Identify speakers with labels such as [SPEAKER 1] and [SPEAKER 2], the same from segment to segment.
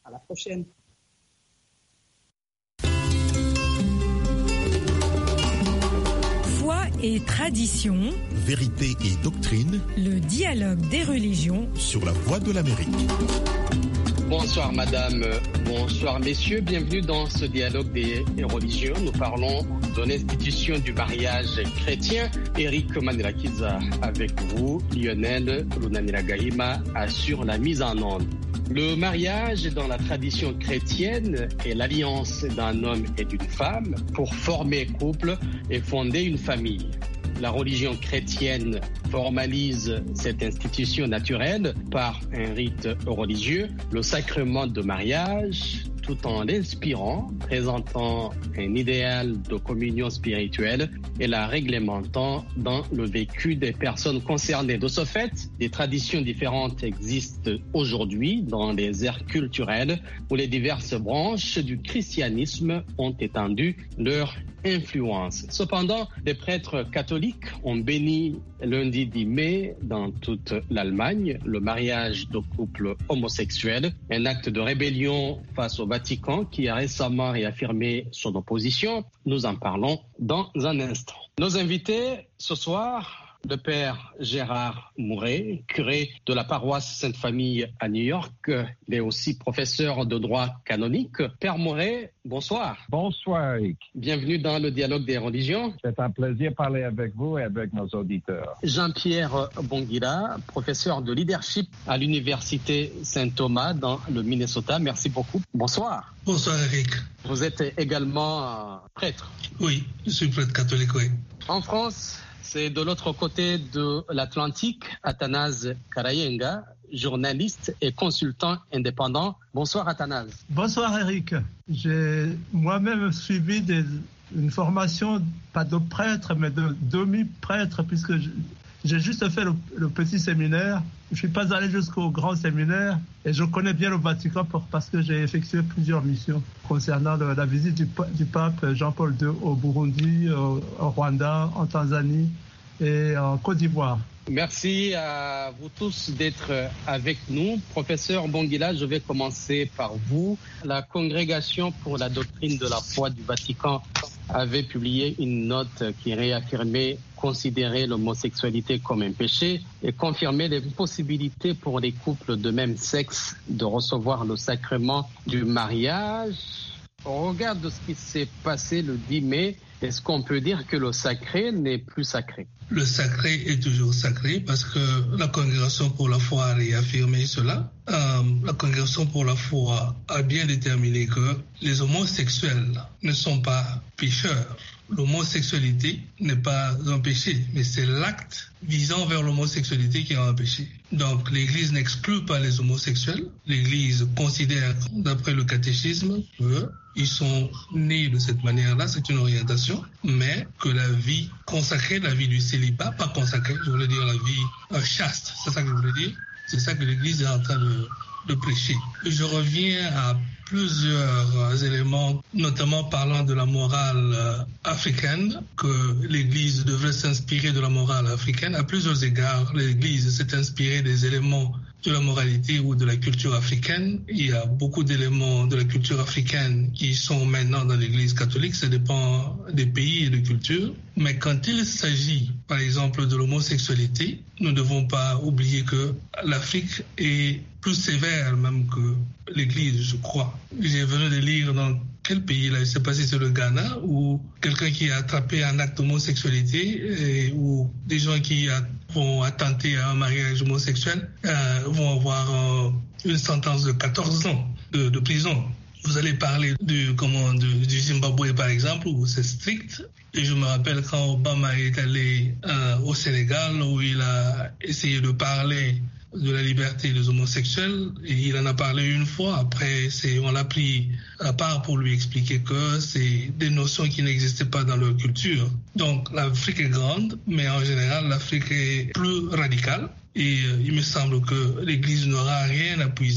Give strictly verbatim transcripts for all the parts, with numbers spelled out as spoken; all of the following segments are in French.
[SPEAKER 1] À la prochaine.
[SPEAKER 2] Foi et tradition,
[SPEAKER 3] vérité et doctrine,
[SPEAKER 2] le dialogue des religions
[SPEAKER 3] sur la Voix de l'Amérique.
[SPEAKER 4] Bonsoir madame, bonsoir messieurs, bienvenue dans ce dialogue des religions. Nous parlons de l'institution du mariage chrétien. Eric Manirakiza avec vous, Lionel Lunaniragahima assure la mise en onde. Le mariage dans la tradition chrétienne est l'alliance d'un homme et d'une femme pour former couple et fonder une famille. La religion chrétienne formalise cette institution naturelle par un rite religieux, le sacrement de mariage, tout en l'inspirant, présentant un idéal de communion spirituelle et la réglementant dans le vécu des personnes concernées. De ce fait, des traditions différentes existent aujourd'hui dans les aires culturelles où les diverses branches du christianisme ont étendu leur influence. Cependant, les prêtres catholiques ont béni lundi dix mai dans toute l'Allemagne le mariage de couples homosexuels, un acte de rébellion face au Vatican qui a récemment réaffirmé son opposition. Nous en parlons dans un instant. Nos invités ce soir, le père Gérard Mouret, curé de la paroisse Sainte-Famille à New York. Il est aussi professeur de droit canonique. Père Mouret, bonsoir.
[SPEAKER 5] Bonsoir, Eric.
[SPEAKER 4] Bienvenue dans le dialogue des religions.
[SPEAKER 5] C'est un plaisir de parler avec vous et avec nos auditeurs.
[SPEAKER 4] Jean-Pierre Bonguila, professeur de leadership à l'Université Saint-Thomas dans le Minnesota. Merci beaucoup. Bonsoir.
[SPEAKER 6] Bonsoir, Eric.
[SPEAKER 4] Vous êtes également prêtre.
[SPEAKER 6] Oui, je suis prêtre catholique, oui.
[SPEAKER 4] En France, c'est de l'autre côté de l'Atlantique, Athanase Karayenga, journaliste et consultant indépendant. Bonsoir Athanase.
[SPEAKER 7] Bonsoir Eric. J'ai moi-même suivi des, une formation, pas de prêtre, mais de demi-prêtre, puisque j'ai juste fait le, le petit séminaire. Je ne suis pas allé jusqu'au grand séminaire et je connais bien le Vatican pour, parce que j'ai effectué plusieurs missions concernant le, la visite du, du pape Jean-Paul deux au Burundi, au, au Rwanda, en Tanzanie et en Côte d'Ivoire.
[SPEAKER 4] Merci à vous tous d'être avec nous. Professeur Bonguila, je vais commencer par vous. La Congrégation pour la doctrine de la foi du Vatican avait publié une note qui réaffirmait considérer l'homosexualité comme un péché et confirmait les possibilités pour les couples de même sexe de recevoir le sacrement du mariage. Au regard de ce qui s'est passé le dix mai, est-ce qu'on peut dire que le sacré n'est plus sacré?
[SPEAKER 6] Le sacré est toujours sacré parce que la Congrégation pour la foi a réaffirmé cela. Euh, la Congrégation pour la foi a bien déterminé que les homosexuels ne sont pas pécheurs. L'homosexualité n'est pas un péché, mais c'est l'acte visant vers l'homosexualité qui est un péché. Donc l'Église n'exclut pas les homosexuels. L'Église considère, d'après le catéchisme, qu'ils sont nés de cette manière-là, c'est une orientation, mais que la vie consacrée, la vie du célibat, pas consacrée, je voulais dire la vie euh, chaste, c'est ça que je voulais dire, c'est ça que l'Église est en train de, de prêcher. Je reviens à plusieurs éléments, notamment parlant de la morale euh, africaine, que l'Église devrait s'inspirer de la morale africaine. À plusieurs égards, l'Église s'est inspirée des éléments de la moralité ou de la culture africaine. Il y a beaucoup d'éléments de la culture africaine qui sont maintenant dans l'Église catholique. Ça dépend des pays et de cultures. Mais quand il s'agit, par exemple, de l'homosexualité, nous ne devons pas oublier que l'Afrique est plus sévère même que l'Église, je crois. J'ai venu de lire dans quel pays, là, je ne sais pas si c'est le Ghana, où quelqu'un qui a attrapé un acte d'homosexualité, et, ou des gens qui a, vont attenter à un mariage homosexuel, euh, vont avoir euh, une sentence de quatorze ans de, de prison. Vous allez parler du, comment, du, du Zimbabwe, par exemple, où c'est strict. Et je me rappelle quand Obama est allé euh, au Sénégal, où il a essayé de parler de la liberté des homosexuels, et il en a parlé une fois. Après, c'est, on l'a pris à part pour lui expliquer que c'est des notions qui n'existaient pas dans leur culture. Donc l'Afrique est grande, mais en général l'Afrique est plus radicale. Et euh, il me semble que l'Église n'aura rien à puiser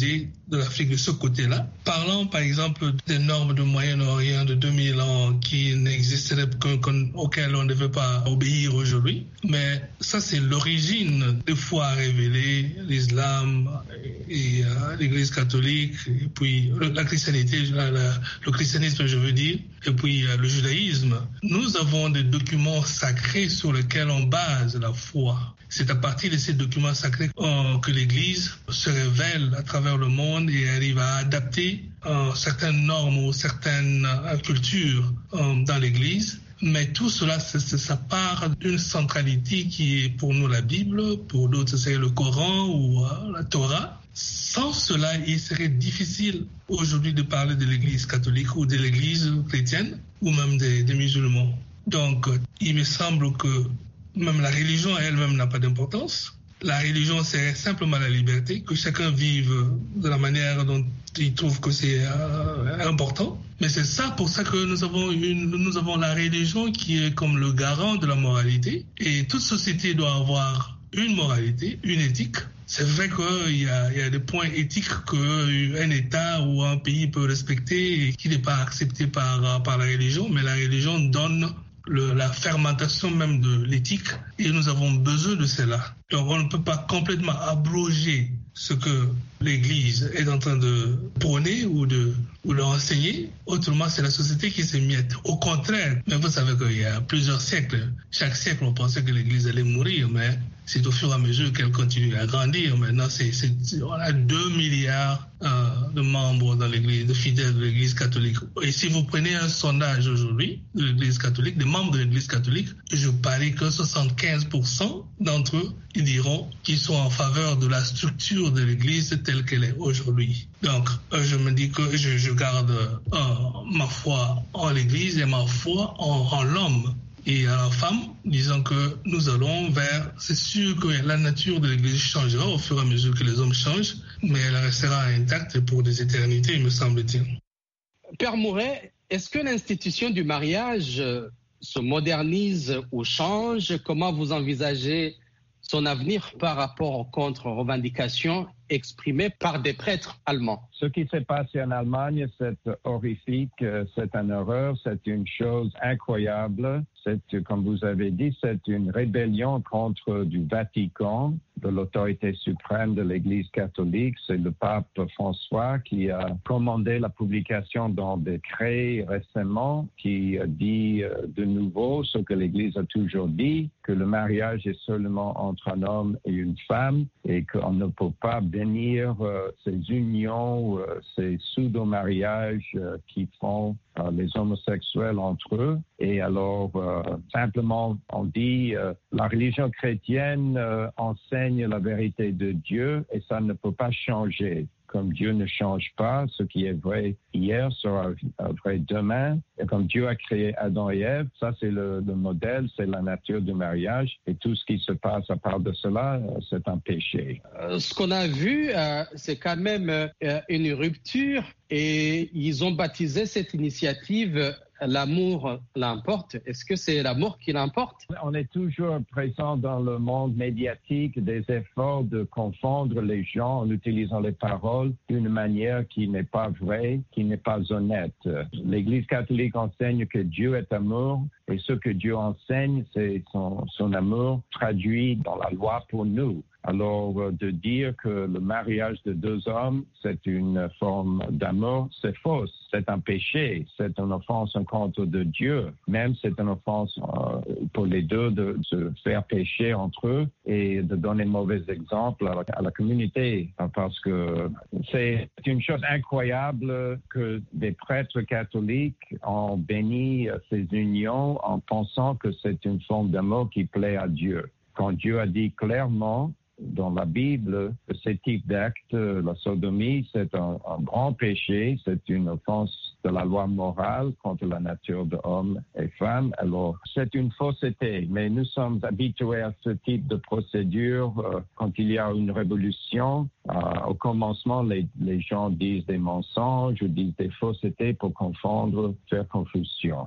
[SPEAKER 6] de l'Afrique de ce côté-là. Parlant par exemple des normes de Moyen-Orient de deux mille ans qui n'existeraient auxquelles on ne devait pas obéir aujourd'hui. Mais ça, c'est l'origine des foi révélée, l'islam et euh, l'Église catholique, et puis la christianité, la, la, le christianisme, je veux dire, et puis euh, le judaïsme. Nous avons des documents sacrés sur lesquels on base la foi. C'est à partir de ces documents sacrés euh, que l'Église se révèle à travers le monde et arrive à adapter euh, certaines normes ou certaines euh, cultures euh, dans l'Église. Mais tout cela, c'est, c'est, ça part d'une centralité qui est pour nous la Bible, pour d'autres c'est le Coran ou euh, la Torah. Sans cela, il serait difficile aujourd'hui de parler de l'Église catholique ou de l'Église chrétienne ou même des, des musulmans. Donc, il me semble que même la religion elle-même n'a pas d'importance. La religion, c'est simplement la liberté, que chacun vive de la manière dont il trouve que c'est euh, important. Mais c'est ça pour ça que nous avons, une, nous avons la religion qui est comme le garant de la moralité. Et toute société doit avoir une moralité, une éthique. C'est vrai qu'il y a, il y a des points éthiques qu'un État ou un pays peut respecter et qui n'est pas accepté par, par la religion, mais la religion donne Le, la fermentation même de l'éthique et nous avons besoin de cela. Donc on ne peut pas complètement abroger ce que l'Église est en train de prôner ou de ou d'enseigner. Autrement, c'est la société qui s'émiette. Au contraire, mais vous savez qu'il y a plusieurs siècles, chaque siècle on pensait que l'Église allait mourir, mais c'est au fur et à mesure qu'elle continue à grandir. Maintenant, c'est, c'est, on a deux milliards euh, de membres dans l'Église, de fidèles de l'Église catholique. Et si vous prenez un sondage aujourd'hui de l'Église catholique, des membres de l'Église catholique, je parie que soixante-quinze pour cent d'entre eux, ils diront qu'ils sont en faveur de la structure de l'Église telle qu'elle est aujourd'hui. Donc, euh, je me dis que je, je garde euh, ma foi en l'Église et ma foi en, en l'homme. Et à la femme, disons que nous allons vers... C'est sûr que la nature de l'Église changera au fur et à mesure que les hommes changent, mais elle restera intacte pour des éternités, me semble-t-il.
[SPEAKER 4] Père Mouret, est-ce que l'institution du mariage se modernise ou change? Comment vous envisagez son avenir par rapport aux contre-revendications exprimées par des prêtres allemands?
[SPEAKER 5] Ce qui s'est passé en Allemagne, c'est horrifique, c'est une horreur, c'est une chose incroyable. C'est, comme vous avez dit, c'est une rébellion contre du Vatican, de l'autorité suprême de l'Église catholique. C'est le pape François qui a commandé la publication d'un décret récemment qui dit de nouveau ce que l'Église a toujours dit, que le mariage est seulement entre un homme et une femme et qu'on ne peut pas bénir euh, ces unions, euh, ces pseudo-mariages euh, qui font euh, les homosexuels entre eux. Et alors, euh, simplement, on dit euh, la religion chrétienne euh, enseigne la vérité de Dieu et ça ne peut pas changer. Comme Dieu ne change pas, ce qui est vrai hier sera vrai demain. Et comme Dieu a créé Adam et Ève, ça c'est le, le modèle, c'est la nature du mariage. Et tout ce qui se passe à part de cela, c'est un péché.
[SPEAKER 4] Euh, ce qu'on a vu, euh, c'est quand même euh, une rupture et ils ont baptisé cette initiative l'amour l'emporte. Est-ce que c'est l'amour qui l'emporte?
[SPEAKER 5] On est toujours présent dans le monde médiatique des efforts de confondre les gens en utilisant les paroles d'une manière qui n'est pas vraie, qui n'est pas honnête. L'Église catholique enseigne que Dieu est amour et ce que Dieu enseigne, c'est son, son amour traduit dans la loi pour nous. Alors, de dire que le mariage de deux hommes, c'est une forme d'amour, c'est faux. C'est un péché, c'est une offense contre de Dieu. Même c'est une offense euh, pour les deux de se faire pécher entre eux et de donner mauvais exemple à la, à la communauté. Parce que c'est une chose incroyable que des prêtres catholiques ont béni ces unions en pensant que c'est une forme d'amour qui plaît à Dieu. Quand Dieu a dit clairement dans la Bible, ce type d'acte, la sodomie, c'est un, un grand péché, c'est une offense de la loi morale contre la nature de homme et femme. Alors, c'est une fausseté, mais nous sommes habitués à ce type de procédure. Euh, quand il y a une révolution, euh, au commencement, les, les gens disent des mensonges ou disent des faussetés pour confondre, faire confusion.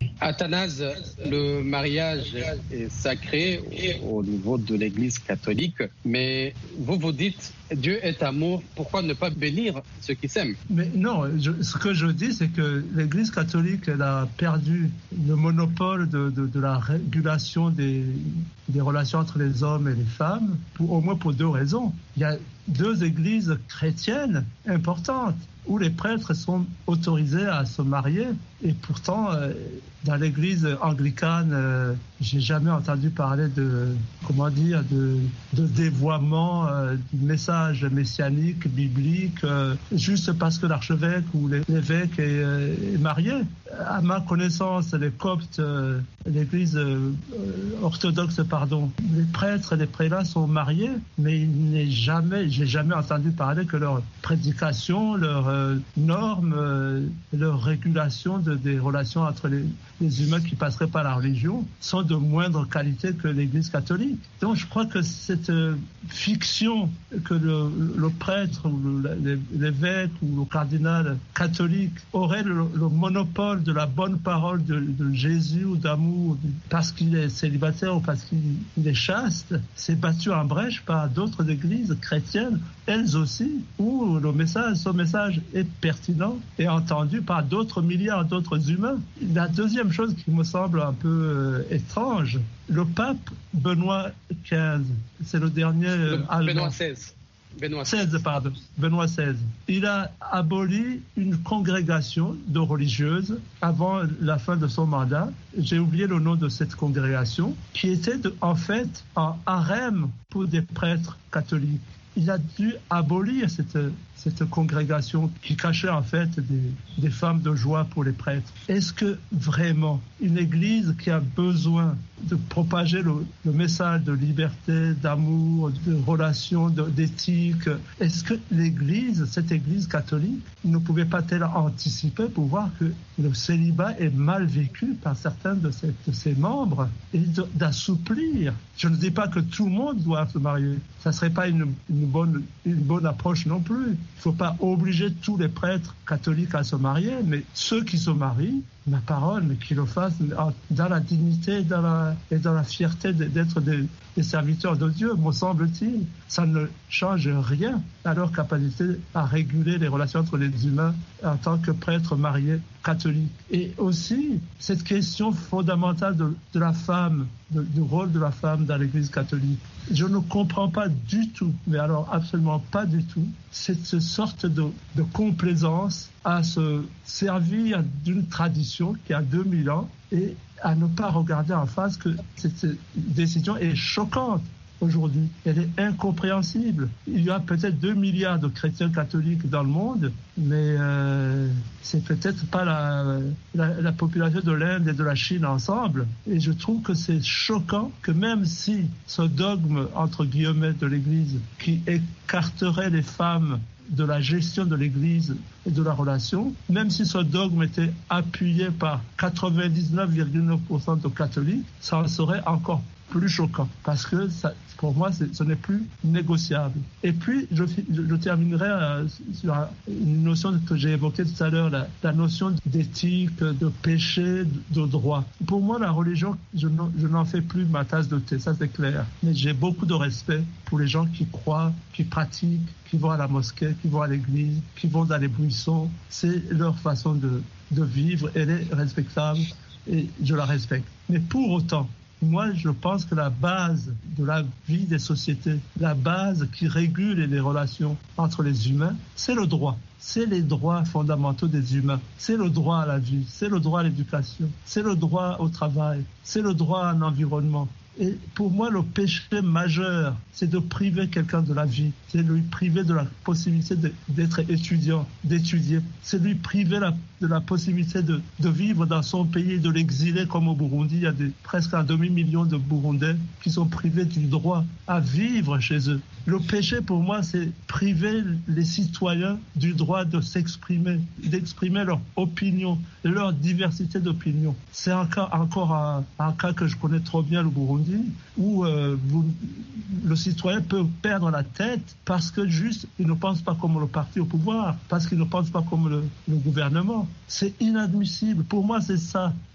[SPEAKER 4] Athanase, le mariage est sacré au niveau de l'Église catholique, mais vous vous dites Dieu est amour, pourquoi ne pas bénir ceux qui s'aiment?
[SPEAKER 7] Mais non, je, ce que je dis, c'est que l'Église catholique, elle a perdu le monopole de, de, de la régulation des, des relations entre les hommes et les femmes, pour, au moins pour deux raisons. Il y a deux églises chrétiennes importantes où les prêtres sont autorisés à se marier, et pourtant, euh, dans l'église anglicane, euh, j'ai jamais entendu parler de, comment dire, de, de dévoiement euh, du message messianique, biblique, euh, juste parce que l'archevêque ou l'évêque est, euh, est marié. À ma connaissance, les coptes, euh, l'église euh, orthodoxe, pardon, les prêtres et les prélats sont mariés, mais il n'est jamais, j'ai jamais entendu parler que leur prédication, leurs euh, normes, euh, leur régulation de, des relations entre les, les humains qui passeraient par la religion sont de moindre qualité que l'Église catholique. Donc je crois que cette euh, fiction que le, le prêtre ou le, l'évêque ou le cardinal catholique aurait le, le monopole de la bonne parole de, de Jésus ou d'amour parce qu'il est célibataire ou parce qu'il est chaste, c'est battu en brèche par d'autres églises chrétiennes, elles aussi, où le message, son message est pertinent et entendu par d'autres milliards d'autres humains. La deuxième chose qui me semble un peu euh, étrange, le pape Benoît quinze, c'est le dernier euh, allemand.
[SPEAKER 4] Benoît seize. Benoît
[SPEAKER 7] seize, pardon, Benoît seize. Il a aboli une congrégation de religieuses avant la fin de son mandat. J'ai oublié le nom de cette congrégation, qui était de, en fait un harem pour des prêtres catholiques. Il a dû abolir cette, cette congrégation qui cachait en fait des, des femmes de joie pour les prêtres. Est-ce que vraiment une église qui a besoin de propager le, le message de liberté, d'amour, de relations, de, d'éthique, est-ce que l'église, cette église catholique, ne pouvait pas-elle anticiper pour voir que le célibat est mal vécu par certains de ses, de ses membres et de, d'assouplir? Je ne dis pas que tout le monde doit se marier. Ça ne serait pas une, une, bonne, une bonne approche non plus. Il ne faut pas obliger tous les prêtres catholiques à se marier, mais ceux qui se marient, ma parole, mais qu'ils le fassent dans la dignité dans la, et dans la fierté d'être des, des serviteurs de Dieu, me semble-t-il. Ça ne change rien à leur capacité à réguler les relations entre les humains en tant que prêtres mariés catholiques. Et aussi, cette question fondamentale de, de la femme, de, du rôle de la femme dans l'Église catholique. Je ne comprends pas du tout, mais alors absolument pas du tout, cette sorte de, de complaisance à se servir d'une tradition qui a deux mille ans et à ne pas regarder en face que cette décision est choquante aujourd'hui. Elle est incompréhensible. Il y a peut-être deux milliards de chrétiens catholiques dans le monde, mais euh, c'est peut-être pas la, la, la population de l'Inde et de la Chine ensemble. Et je trouve que c'est choquant que même si ce dogme, entre guillemets, de l'Église, qui écarterait les femmes de la gestion de l'Église et de la relation, même si ce dogme était appuyé par quatre-vingt-dix-neuf virgule neuf pour cent de catholiques, ça en serait encore plus choquant, parce que ça, pour moi, ce n'est plus négociable. Et puis, je, je, je terminerai euh, sur une notion que j'ai évoquée tout à l'heure, la, la notion d'éthique, de péché, de droit. Pour moi, la religion, je, je n'en fais plus ma tasse de thé, ça c'est clair. Mais j'ai beaucoup de respect pour les gens qui croient, qui pratiquent, qui vont à la mosquée, qui vont à l'église, qui vont dans les buissons. C'est leur façon de, de vivre, elle est respectable et je la respecte. Mais pour autant, moi, je pense que la base de la vie des sociétés, la base qui régule les relations entre les humains, c'est le droit. C'est les droits fondamentaux des humains. C'est le droit à la vie, c'est le droit à l'éducation, c'est le droit au travail, c'est le droit à un environnement. Et pour moi, le péché majeur, c'est de priver quelqu'un de la vie. C'est de lui priver de la possibilité de, d'être étudiant, d'étudier. C'est de lui priver la, de la possibilité de, de vivre dans son pays et de l'exiler comme au Burundi. Il y a des, presque un demi-million de Burundais qui sont privés du droit à vivre chez eux. Le péché, pour moi, c'est priver les citoyens du droit de s'exprimer, d'exprimer leur opinion, leur diversité d'opinion. C'est encore, encore un, un cas que je connais trop bien, le Burundi, où euh, vous, le citoyen peut perdre la tête parce que juste, il ne pense pas comme le parti au pouvoir, parce qu'il ne pense pas comme le, le gouvernement. C'est inadmissible. Pour moi, c'est ça.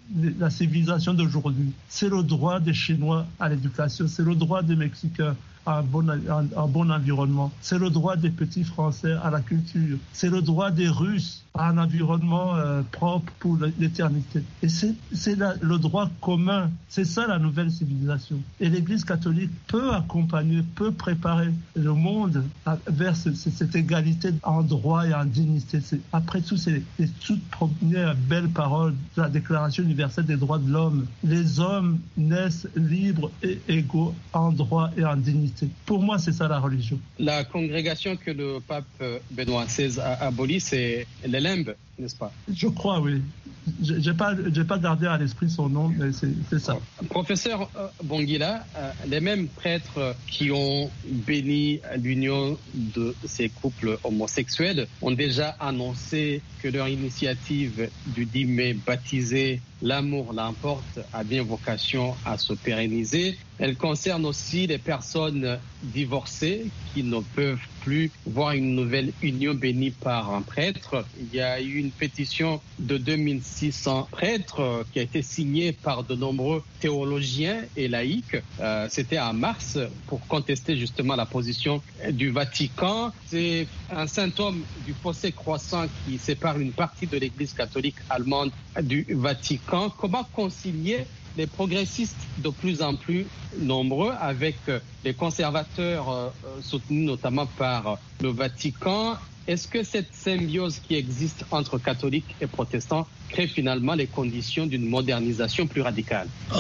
[SPEAKER 7] la civilisation d'aujourd'hui. C'est le droit des Chinois à l'éducation, c'est le droit des Mexicains à un bon, un, un bon environnement, c'est le droit des petits Français à la culture, c'est le droit des Russes à un environnement euh, propre pour l'éternité. Et c'est, c'est la, le droit commun, c'est ça la nouvelle civilisation. Et l'Église catholique peut accompagner, peut préparer le monde à, vers ce, cette égalité en droit et en dignité. C'est, après tout, c'est les toutes premières belles paroles de la Déclaration universelle des droits de l'homme. Les hommes naissent libres et égaux en droit et en dignité. Pour moi, c'est ça la religion.
[SPEAKER 4] La congrégation que le pape Benoît seize a abolie, c'est l'Elimbe, n'est-ce pas?
[SPEAKER 7] Je crois, oui. Je n'ai pas, j'ai pas gardé à l'esprit son nom, mais c'est, c'est ça.
[SPEAKER 4] Professeur Bongila, les mêmes prêtres qui ont béni l'union de ces couples homosexuels ont déjà annoncé que leur initiative du dix mai baptisée « L'amour l'emporte » a bien vocation à se pérenniser. Elle concerne aussi les personnes divorcées qui ne peuvent plus voir une nouvelle union bénie par un prêtre. Il y a eu une pétition de deux mille six cents prêtres qui a été signée par de nombreux théologiens et laïcs. Euh, c'était en mars pour contester justement la position du Vatican. C'est un symptôme du fossé croissant qui sépare une partie de l'Église catholique allemande du Vatican. Comment concilier les progressistes de plus en plus nombreux avec les conservateurs euh, soutenus notamment par le Vatican? Est-ce que cette symbiose qui existe entre catholiques et protestants crée finalement les conditions d'une modernisation plus radicale?
[SPEAKER 6] euh,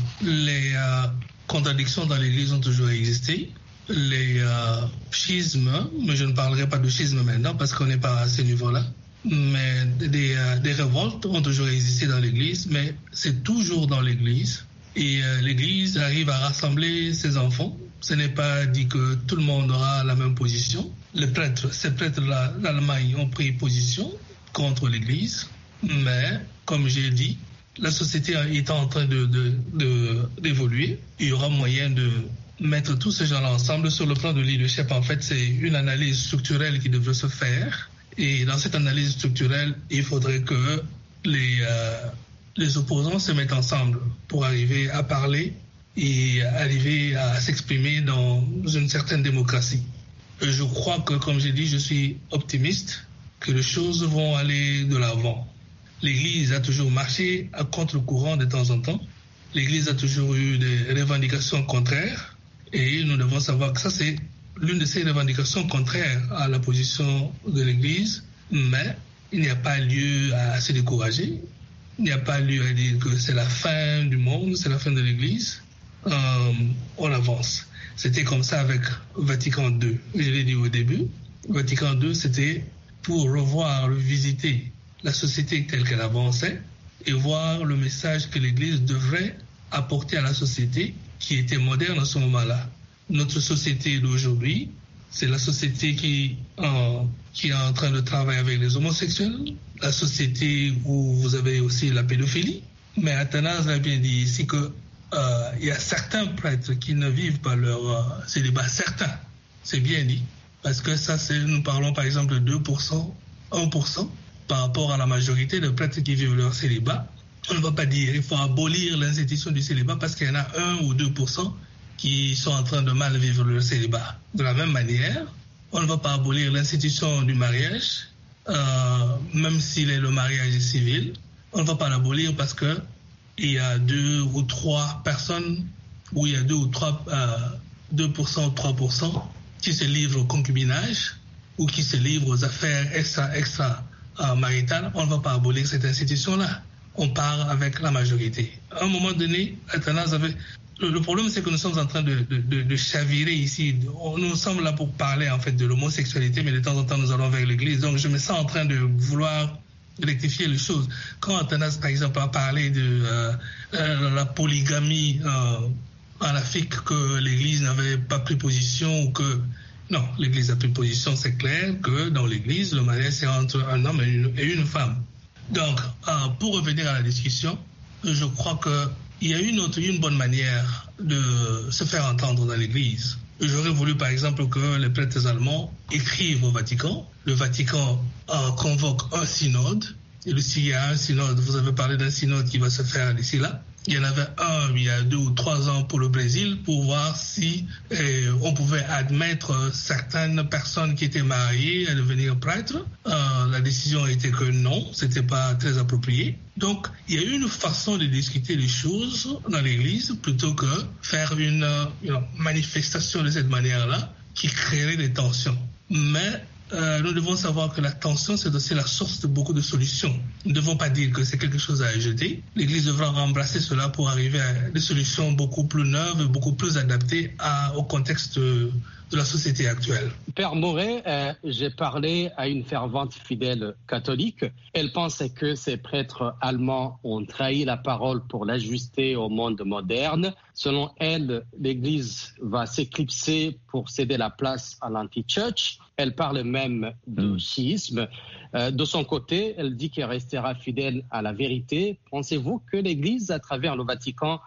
[SPEAKER 6] Les euh, contradictions dans l'Église ont toujours existé. Les euh, schismes, mais je ne parlerai pas de schisme maintenant parce qu'on n'est pas à ce niveau-là. Mais des, euh, des révoltes ont toujours existé dans l'Église, mais c'est toujours dans l'Église. Et euh, l'Église arrive à rassembler ses enfants. Ce n'est pas dit que tout le monde aura la même position. Les prêtres, ces prêtres-là d'Allemagne ont pris position contre l'Église. Mais, comme j'ai dit, la société est en train de, de, de, d'évoluer. Il y aura moyen de mettre tous ces gens-là ensemble. Sur le plan de leadership, en fait, c'est une analyse structurelle qui devrait se faire. Et dans cette analyse structurelle, il faudrait que les, euh, les opposants se mettent ensemble pour arriver à parler et arriver à s'exprimer dans une certaine démocratie. Et je crois que, comme j'ai dit, je suis optimiste que les choses vont aller de l'avant. L'Église a toujours marché à contre-courant de temps en temps. L'Église a toujours eu des revendications contraires et nous devons savoir que ça, c'est l'une de ces revendications contraires à la position de l'Église, mais il n'y a pas lieu à se décourager. Il n'y a pas lieu à dire que c'est la fin du monde, c'est la fin de l'Église. Euh, on avance. C'était comme ça avec Vatican deux. Je l'ai dit au début. Vatican deux, c'était pour revoir, visiter la société telle qu'elle avançait et voir le message que l'Église devrait apporter à la société qui était moderne à ce moment-là. Notre société d'aujourd'hui, c'est la société qui, euh, qui est en train de travailler avec les homosexuels, la société où vous avez aussi la pédophilie. Mais Athanase l'a bien dit ici qu'il euh, y a certains prêtres qui ne vivent pas leur euh, célibat. Certains, c'est bien dit. Parce que ça, c'est, nous parlons par exemple de deux pour cent, un pour cent par rapport à la majorité de prêtres qui vivent leur célibat. On ne va pas dire qu'il faut abolir l'institution du célibat parce qu'il y en a un ou deux pour cent qui sont en train de mal vivre le célibat. De la même manière, on ne va pas abolir l'institution du mariage, euh, même si le mariage est civil. On ne va pas l'abolir parce que il y a deux ou trois personnes, ou il y a deux ou trois, euh, deux pour cent ou trois pour cent qui se livrent au concubinage ou qui se livrent aux affaires extra, extra euh, maritales. On ne va pas abolir cette institution-là. On part avec la majorité. À un moment donné, Athanase avait... Le problème, c'est que nous sommes en train de, de, de, de chavirer ici. Nous sommes là pour parler en fait de l'homosexualité, mais de temps en temps, nous allons vers l'Église. Donc, je me sens en train de vouloir rectifier les choses. Quand Athanase, par exemple, a parlé de euh, euh, la polygamie euh, en Afrique, que l'Église n'avait pas pris position, ou que... Non, l'Église a pris position, c'est clair que dans l'Église, le mariage, c'est entre un homme et une, et une femme. Donc, euh, pour revenir à la discussion, je crois que il y a une autre, une bonne manière de se faire entendre dans l'Église. J'aurais voulu, par exemple, que les prêtres allemands écrivent au Vatican. Le Vatican euh, convoque un synode Et s'il y a un synode, vous avez parlé d'un synode qui va se faire d'ici là. Il y en avait un il y a deux ou trois ans pour le Brésil pour voir si eh, on pouvait admettre certaines personnes qui étaient mariées à devenir prêtres. Euh, la décision était que non, c'était pas très approprié. Donc, il y a eu une façon de discuter les choses dans l'Église plutôt que faire une, une manifestation de cette manière-là qui créerait des tensions. Mais Euh, nous devons savoir que la tension, c'est aussi la source de beaucoup de solutions. Nous ne devons pas dire que c'est quelque chose à jeter. L'Église devra embrasser cela pour arriver à des solutions beaucoup plus neuves et beaucoup plus adaptées à, au contexte de, de la société actuelle.
[SPEAKER 4] Père Mouret, euh, j'ai parlé à une fervente fidèle catholique. Elle pensait que ces prêtres allemands ont trahi la parole pour l'ajuster au monde moderne. Selon elle, l'Église va s'éclipser pour céder la place à l'anti-church. Elle parle même de schisme. Euh, de son côté, elle dit qu'elle restera fidèle à la vérité. Pensez-vous que l'Église, à travers le Vatican,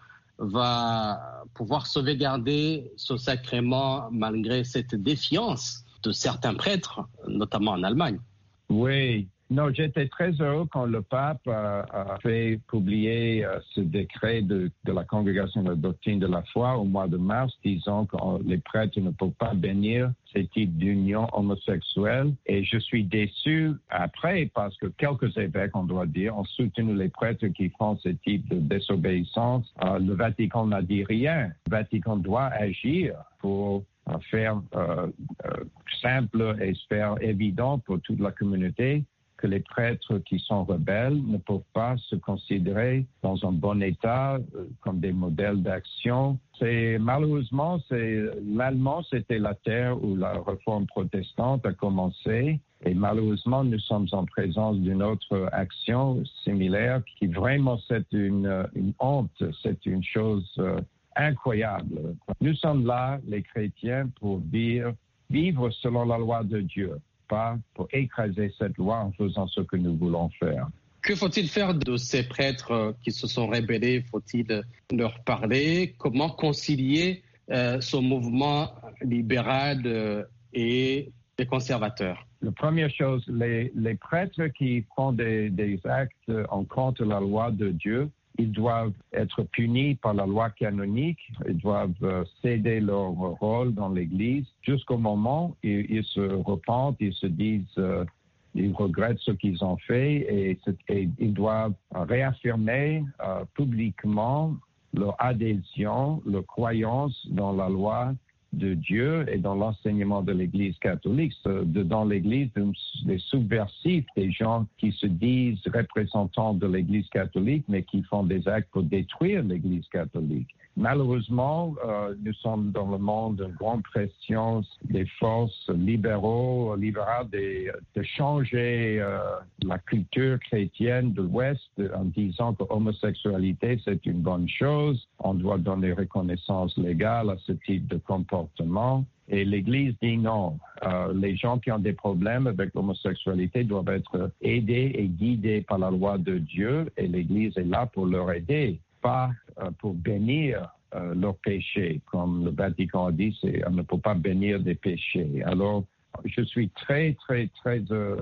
[SPEAKER 4] va pouvoir sauvegarder ce sacrement malgré cette défiance de certains prêtres, notamment en Allemagne?
[SPEAKER 5] Oui. Non, j'étais très heureux quand le pape a, a fait publier uh, ce décret de, de la Congrégation de la doctrine de la foi au mois de mars, disant que les prêtres ne peuvent pas bénir ces types d'unions homosexuelles. Et je suis déçu après parce que quelques évêques, on doit dire, ont soutenu les prêtres qui font ce type de désobéissance. Uh, le Vatican n'a dit rien. Le Vatican doit agir pour faire euh, euh, simple et faire évident pour toute la communauté que les prêtres qui sont rebelles ne peuvent pas se considérer dans un bon état euh, comme des modèles d'action. C'est, malheureusement, c'est, l'Allemand, c'était la terre où la réforme protestante a commencé. Et malheureusement, nous sommes en présence d'une autre action similaire qui vraiment, c'est une, une honte, c'est une chose euh, incroyable. Nous sommes là, les chrétiens, pour dire, vivre selon la loi de Dieu, pas pour écraser cette loi en faisant ce que nous voulons faire.
[SPEAKER 4] Que faut-il faire de ces prêtres qui se sont rébellés? Faut-il leur parler? Comment concilier euh, ce mouvement libéral euh, et les conservateurs?
[SPEAKER 5] La première chose, les, les prêtres qui font des, des actes en contre la loi de Dieu, ils doivent être punis par la loi canonique, ils doivent céder leur rôle dans l'Église jusqu'au moment où ils se repentent, ils se disent, euh, ils regrettent ce qu'ils ont fait et, et ils doivent réaffirmer euh, publiquement leur adhésion, leur croyance dans la loi de Dieu et dans l'enseignement de l'Église catholique. Dans l'Église, des subversifs, des gens qui se disent représentants de l'Église catholique, mais qui font des actes pour détruire l'Église catholique. Malheureusement, euh, nous sommes dans le monde d'une grande pression des forces libéraux, libérales, de, de changer euh, la culture chrétienne de l'Ouest en disant que l'homosexualité, c'est une bonne chose. On doit donner reconnaissance légale à ce type de comportement. Et l'Église dit non. Euh, les gens qui ont des problèmes avec l'homosexualité doivent être aidés et guidés par la loi de Dieu et l'Église est là pour leur aider, pas euh, pour bénir euh, leurs péchés. Comme le Vatican a dit, c'est, on ne peut pas bénir des péchés. Alors, je suis très, très, très euh,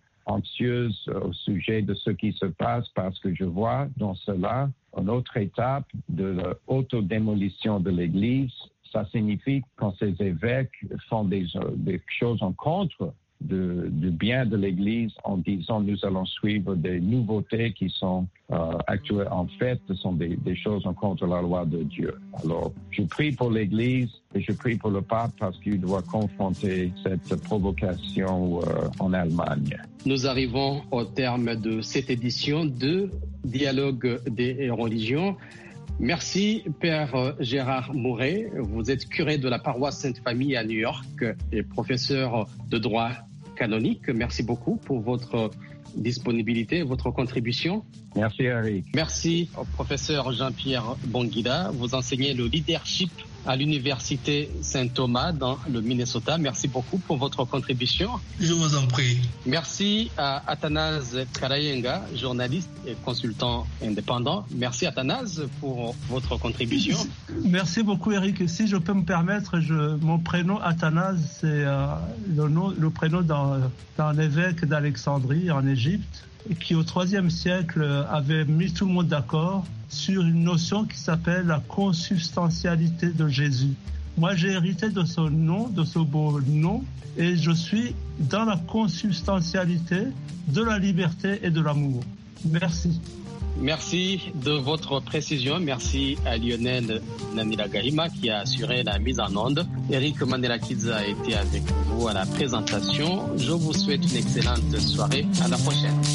[SPEAKER 5] anxieuse au sujet de ce qui se passe parce que je vois dans cela une autre étape de l'autodémolition de l'Église. Ça signifie quand ces évêques font des, des choses en contre de, du bien de l'Église en disant nous allons suivre des nouveautés qui sont euh, actuelles. En fait, ce sont des, des choses en contre la loi de Dieu. Alors, je prie pour l'Église et je prie pour le pape parce qu'il doit confronter cette provocation euh, en Allemagne.
[SPEAKER 4] Nous arrivons au terme de cette édition de Dialogue des religions. Merci, Père Gérard Mouret. Vous êtes curé de la paroisse Sainte-Famille à New York et professeur de droit canonique. Merci beaucoup pour votre disponibilité et votre contribution.
[SPEAKER 5] Merci, Eric.
[SPEAKER 4] Merci au professeur Jean-Pierre Bonguida. Vous enseignez le leadership à l'Université Saint-Thomas dans le Minnesota. Merci beaucoup pour votre contribution.
[SPEAKER 6] Je vous en prie.
[SPEAKER 4] Merci à Athanase Karayenga, journaliste et consultant indépendant. Merci Athanase pour votre contribution.
[SPEAKER 7] Merci beaucoup Eric. Si je peux me permettre, je, mon prénom Athanase, c'est euh, le, nom, le prénom d'un, d'un évêque d'Alexandrie en Égypte, qui au troisième siècle avait mis tout le monde d'accord sur une notion qui s'appelle la consubstantialité de Jésus. Moi, j'ai hérité de ce nom, de ce beau nom, et je suis dans la consubstantialité de la liberté et de l'amour. Merci.
[SPEAKER 4] Merci de votre précision. Merci à Lionel Nanila-Gahima qui a assuré la mise en onde. Eric Mandelakidze a été avec vous à la présentation. Je vous souhaite une excellente soirée. À la prochaine.